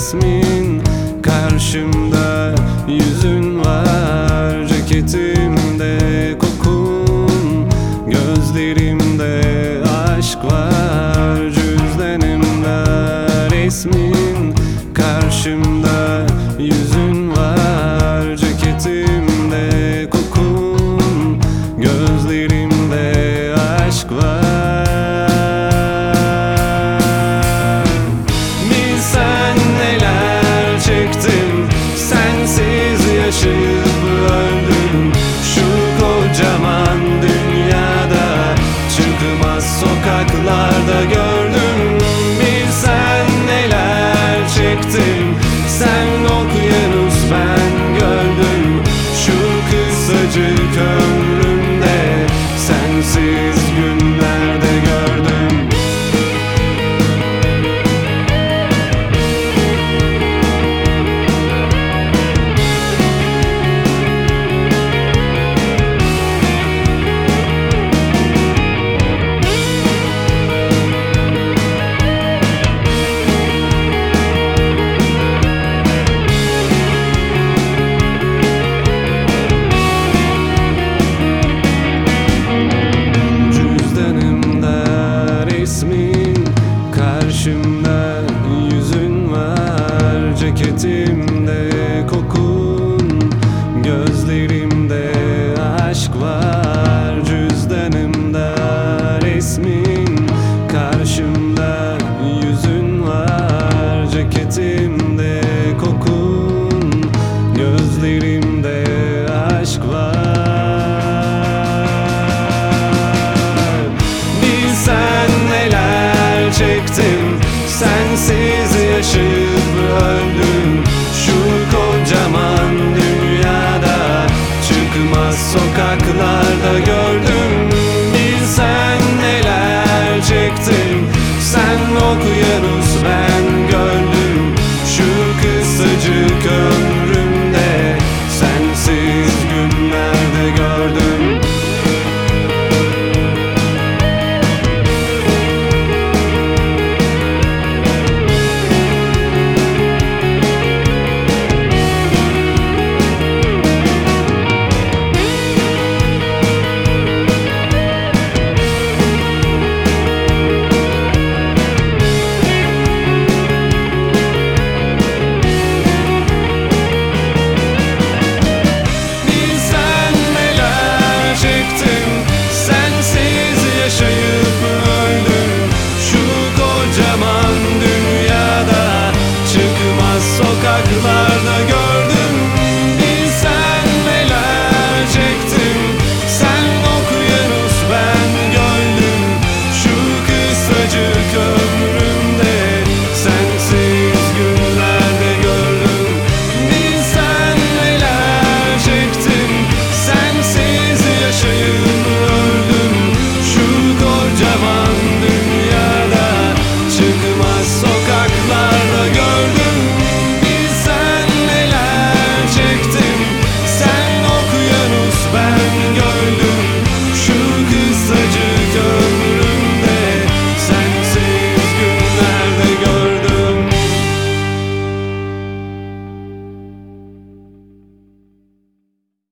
resmin karşımda, yüzün var ceketimde, kokun gözlerimde, aşk var cüzdanımda. Resmin karşımda, yüzün var ceketimde, kokun gözlerimde, aşk var. Yaşayıp öldüm şu kocaman dünyada, çıkmaz sokaklarda gördüm. Bilsen neler çektim, sen okyanus ben gördüm. Şu kısacık ömrümde sensiz günlerde gördüm. Karşımda yüzün var ceketimde, kokun gözlerimde, aşk var cüzdanımda. Resmin karşımda, yüzün var ceketimde, kokun gözlerimde, aşk var. Bilsen neler çektim sensiz